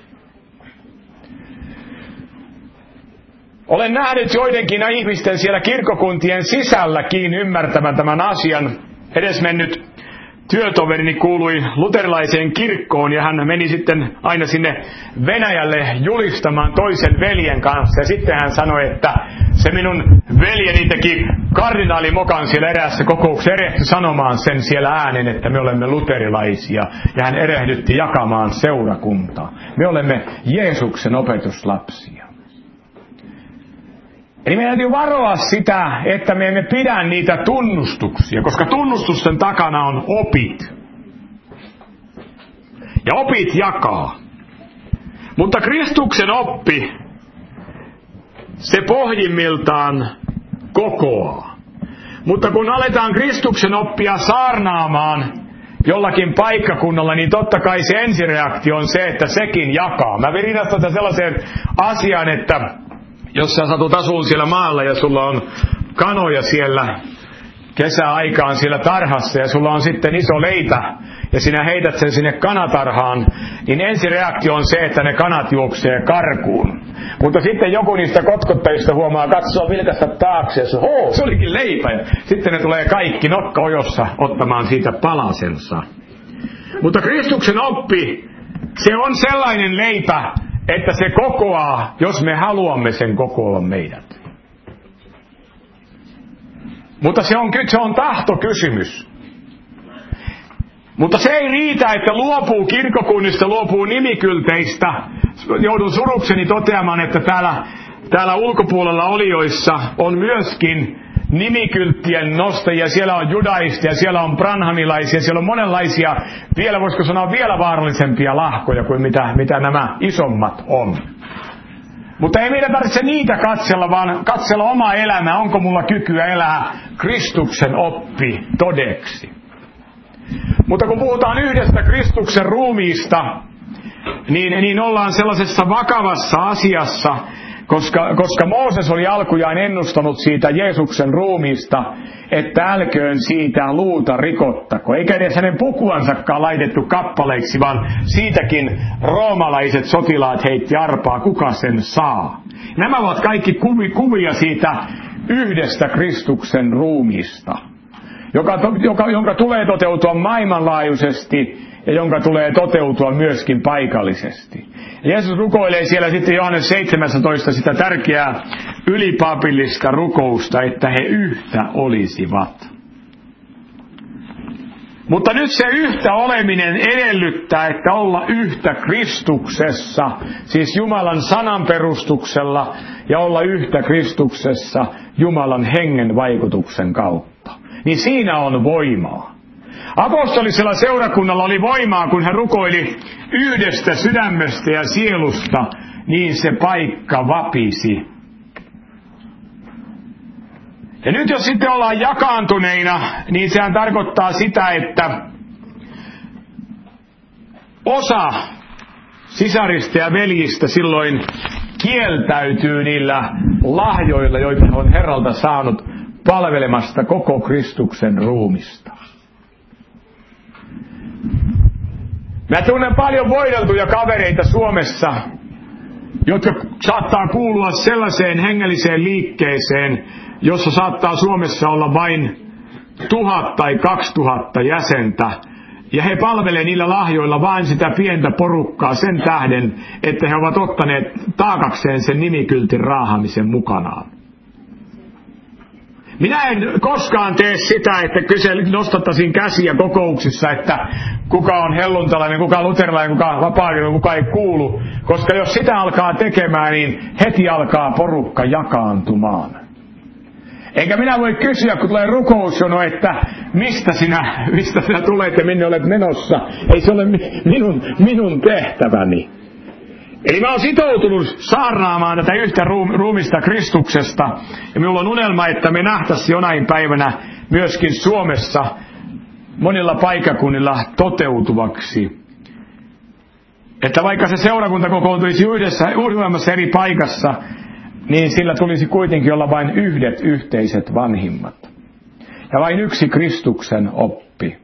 Olen nähnyt joidenkin ihmisten siellä kirkkokuntien sisälläkin ymmärtämään tämän asian. Edesmennyt työtoverini kuului luterilaiseen kirkkoon ja hän meni sitten aina sinne Venäjälle julistamaan toisen veljen kanssa. Ja sitten hän sanoi, että se minun veljeni teki kardinaalimokan siellä eräässä kokouksessa, erehtyi sanomaan sen siellä äänen, että me olemme luterilaisia. Ja hän erehdytti jakamaan seurakuntaa. Me olemme Jeesuksen opetuslapsia. Eli meidän täytyy varoa sitä, että me emme pidä niitä tunnustuksia, koska tunnustusten takana on opit. Ja opit jakaa. Mutta Kristuksen oppi, se pohjimmiltaan kokoaa. Mutta kun aletaan Kristuksen oppia saarnaamaan jollakin paikkakunnalla, niin totta kai se ensireaktio on se, että sekin jakaa. Mä rinnastan tätä sellaiseen asiaan, että jos sä satut asuun siellä maalla ja sulla on kanoja siellä kesäaikaan siellä tarhassa ja sulla on sitten iso leipä ja sinä heität sen sinne kanatarhaan, niin ensireaktio on se, että ne kanat juoksee karkuun. Mutta sitten joku niistä kotkottajista huomaa katsoa vilkasta taakse ja se olikin leipä. Ja sitten ne tulee kaikki nokkaojossa ottamaan siitä palasensa. Mutta Kristuksen oppi, se on sellainen leipä, että se kokoaa, jos me haluamme sen kokoavan meidät. Mutta se on tahtokysymys. Mutta se ei riitä, että luopuu kirkkokunnista, luopuu nimikylteistä. Joudun surukseni toteamaan, että täällä ulkopuolella olijoissa on myöskin nimikylttien nostajia. Siellä on judaistia, siellä on branhamilaisia, siellä on monenlaisia, vielä voisiko sanoa vielä vaarallisempia lahkoja kuin mitä nämä isommat on. Mutta ei meidän tarvitse niitä katsella, vaan katsella omaa elämää. Onko mulla kykyä elää Kristuksen oppi todeksi? Mutta kun puhutaan yhdestä Kristuksen ruumiista, niin ollaan sellaisessa vakavassa asiassa, koska Mooses oli alkujaan ennustanut siitä Jeesuksen ruumiista, että älköön siitä luuta rikottako. Eikä edes hänen pukuansakaan laitettu kappaleiksi, vaan siitäkin roomalaiset sotilaat heitti arpaa, kuka sen saa. Nämä ovat kaikki kuvia siitä yhdestä Kristuksen ruumiista, jonka tulee toteutua maailmanlaajuisesti ja jonka tulee toteutua myöskin paikallisesti. Jeesus rukoilee siellä sitten Johannes 17 sitä tärkeää ylipapillista rukousta, että he yhtä olisivat. Mutta nyt se yhtä oleminen edellyttää, että olla yhtä Kristuksessa, siis Jumalan sanan perustuksella, ja olla yhtä Kristuksessa Jumalan hengen vaikutuksen kautta. Niin siinä on voimaa. Apostolisella seurakunnalla oli voimaa, kun hän rukoili yhdestä sydämestä ja sielusta, niin se paikka vapisi. Ja nyt jos sitten ollaan jakaantuneina, niin sehän tarkoittaa sitä, että osa sisarista ja veljistä silloin kieltäytyy niillä lahjoilla, joita he on Herralta saanut palvelemasta koko Kristuksen ruumista. Mä tunnen paljon voideltuja kavereita Suomessa, jotka saattaa kuulua sellaiseen hengelliseen liikkeeseen, jossa saattaa Suomessa olla vain 1000 tai 2000 jäsentä. Ja he palvelevat niillä lahjoilla vain sitä pientä porukkaa sen tähden, että he ovat ottaneet taakakseen sen nimikyltin raahamisen mukanaan. Minä en koskaan tee sitä, että nostattaisin käsiä kokouksissa, että kuka on helluntalainen, kuka on luterilainen, kuka on vapaa-aikainen, kuka ei kuulu. Koska jos sitä alkaa tekemään, niin heti alkaa porukka jakaantumaan. Enkä minä voi kysyä, kun tulee rukousjono, että mistä sinä tulet ja minne olet menossa. Ei se ole minun tehtäväni. Eli mä oon sitoutunut saarnaamaan tätä yhtä ruumista Kristuksesta. Ja minulla on unelma, että me nähtäisiin jonain päivänä myöskin Suomessa monilla paikakunnilla toteutuvaksi. Että vaikka se seurakunta kokoontuisi uudemmassa eri paikassa, niin sillä tulisi kuitenkin olla vain yhdet yhteiset vanhimmat. Ja vain yksi Kristuksen oppi.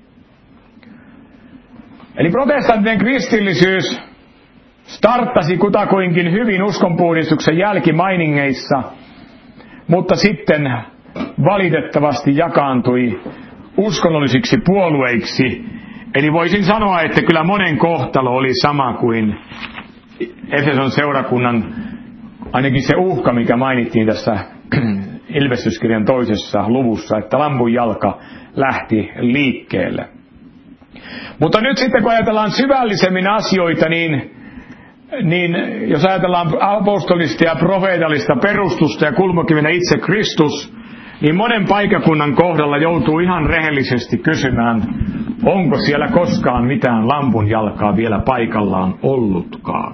Eli protestanttinen kristillisyys starttasi kutakuinkin hyvin uskonpuhdistuksen jälkimainingeissa, mutta sitten valitettavasti jakaantui uskonnollisiksi puolueiksi. Eli voisin sanoa, että kyllä monen kohtalo oli sama kuin Efeson seurakunnan, ainakin se uhka, mikä mainittiin tässä Ilvestyskirjan 2. luvussa, että lampun jalka lähti liikkeelle. Mutta nyt sitten kun ajatellaan syvällisemmin asioita, niin jos ajatellaan apostolista ja profeetallista perustusta ja kulmakivenä itse Kristus, niin monen paikakunnan kohdalla joutuu ihan rehellisesti kysymään, onko siellä koskaan mitään lampun jalkaa vielä paikallaan ollutkaan.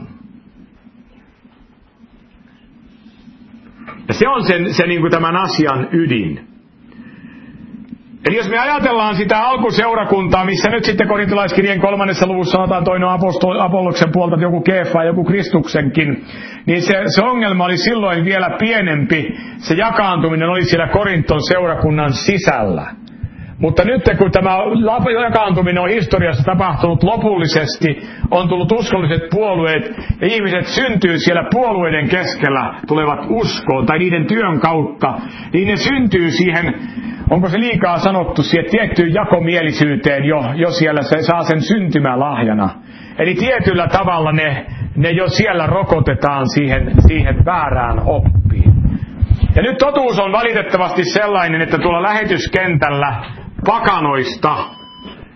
Ja se on se niin kuin tämän asian ydin. Eli jos me ajatellaan sitä alkuseurakuntaa, missä nyt sitten korintolaiskirjeen 3. luvussa sanotaan toinen Apolloksen puolta, joku Keefa ja joku Kristuksenkin, niin se ongelma oli silloin vielä pienempi. Se jakaantuminen oli siellä Korinton seurakunnan sisällä. Mutta nyt kun tämä jakaantuminen on historiassa tapahtunut lopullisesti, on tullut uskolliset puolueet ja ihmiset syntyy siellä puolueiden keskellä, tulevat uskoon tai niiden työn kautta, niin ne syntyy siihen, onko se liikaa sanottu, siihen tiettyyn jakomielisyyteen jo siellä se saa sen syntymälahjana. Eli tietyllä tavalla ne jo siellä rokotetaan siihen väärään oppiin. Ja nyt totuus on valitettavasti sellainen, että tuolla lähetyskentällä pakanoista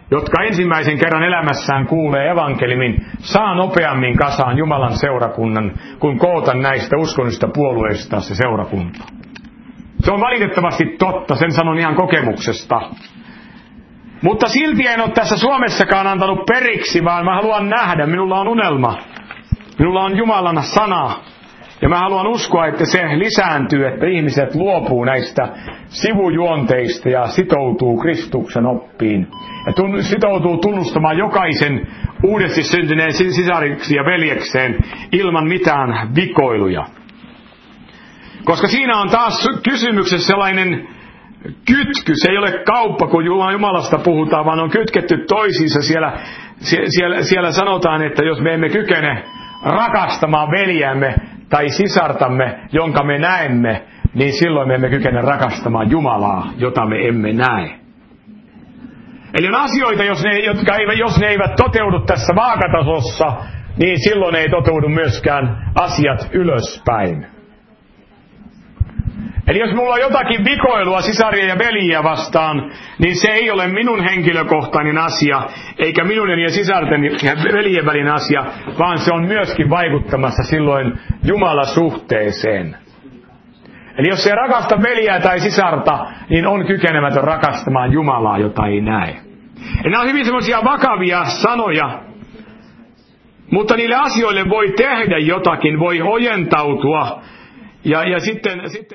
jotka ensimmäisen kerran elämässään kuulee evankeliumin, saa nopeammin kasaan Jumalan seurakunnan, kuin koota näistä uskonnollisista puolueista se seurakunta. Se on valitettavasti totta, sen sanon ihan kokemuksesta. Mutta silti en ole tässä Suomessakaan antanut periksi, vaan mä haluan nähdä, minulla on unelma. Minulla on Jumalan sana. Ja mä haluan uskoa, että se lisääntyy, että ihmiset luopuu näistä sivujuonteista ja sitoutuu Kristuksen oppiin. Ja sitoutuu tunnustamaan jokaisen uudesti syntyneen sisariksi ja veljekseen ilman mitään vikoiluja. Koska siinä on taas kysymyksessä sellainen kytky. Se ei ole kauppa, kun Jumalasta puhutaan, vaan on kytketty toisiinsa. Siellä sanotaan, että jos me emme kykene rakastamaan veljämme tai sisartamme, jonka me näemme, niin silloin me emme kykene rakastamaan Jumalaa, jota me emme näe. Eli on asioita, jos ne eivät toteudu tässä vaakatasossa, niin silloin ei toteudu myöskään asiat ylöspäin. Eli jos mulla on jotakin vikoilua sisaria ja veljiä vastaan, niin se ei ole minun henkilökohtainen asia, eikä minun ja sisarten ja veljen välinen asia, vaan se on myöskin vaikuttamassa silloin Jumala-suhteeseen. Eli jos ei rakasta veljeä tai sisarta, niin on kykenemätön rakastamaan Jumalaa, jota ei näe. Eli nämä on hyvin semmoisia vakavia sanoja, mutta niille asioille voi tehdä jotakin, voi ojentautua ja sitten